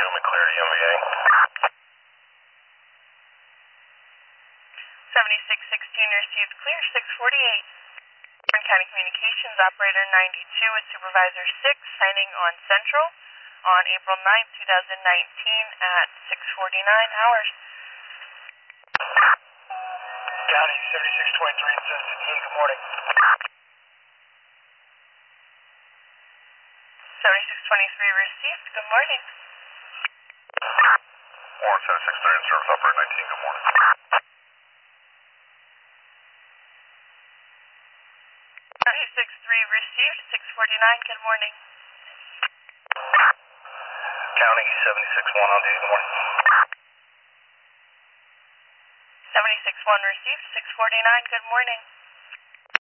Newman clear to MVA. 7616 received clear, 648. Warren County Communications, operator 92 with supervisor 6, signing on Central on April 9th, 2019 at 6:49 hours. County 7623 and 758, good morning. 7623 received, good morning. Warren 7630 and service operator 19, good morning. 7663 received, 6:49, good morning. County 761 on duty, good morning. 761 received, 6:49, good morning.